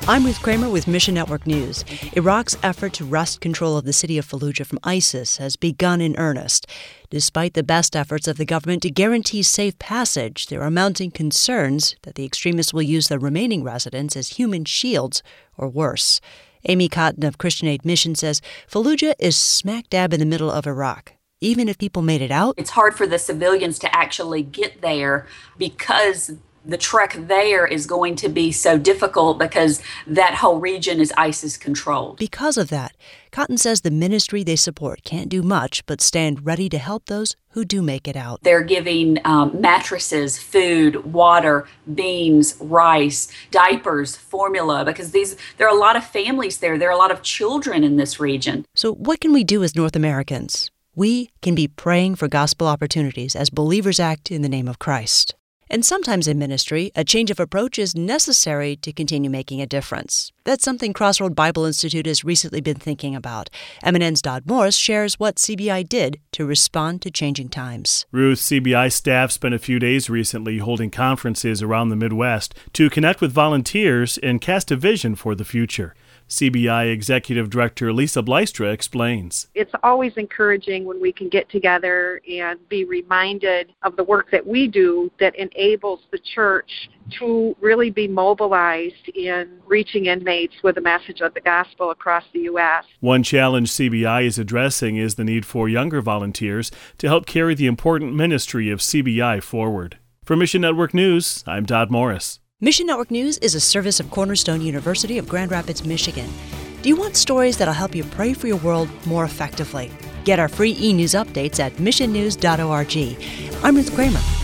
I'm Ruth Kramer with Mission Network News. Iraq's effort to wrest control of the city of Fallujah from ISIS has begun in earnest. Despite the best efforts of the government to guarantee safe passage, there are mounting concerns that the extremists will use the remaining residents as human shields or worse. Amy Cotton of Christian Aid Mission says Fallujah is smack dab in the middle of Iraq. Even if people made it out, it's hard for the civilians to actually get there because the trek there is going to be so difficult because that whole region is ISIS controlled. Because of that, Cotton says the ministry they support can't do much but stand ready to help those who do make it out. They're giving mattresses, food, water, beans, rice, diapers, formula, because there are a lot of families there. There are a lot of children in this region. So what can we do as North Americans? We can be praying for gospel opportunities as believers act in the name of Christ. And sometimes in ministry, a change of approach is necessary to continue making a difference. That's something Crossroad Bible Institute has recently been thinking about. MNN's Dodd Morris shares what CBI did to respond to changing times. Ruth, CBI staff spent a few days recently holding conferences around the Midwest to connect with volunteers and cast a vision for the future. CBI Executive Director Lisa Blystra explains. It's always encouraging when we can get together and be reminded of the work that we do that enables the church to really be mobilized in reaching inmates with the message of the gospel across the U.S. One challenge CBI is addressing is the need for younger volunteers to help carry the important ministry of CBI forward. For Mission Network News, I'm Dodd Morris. Mission Network News is a service of Cornerstone University of Grand Rapids, Michigan. Do you want stories that'll help you pray for your world more effectively? Get our free e-news updates at missionnews.org. I'm Ruth Kramer.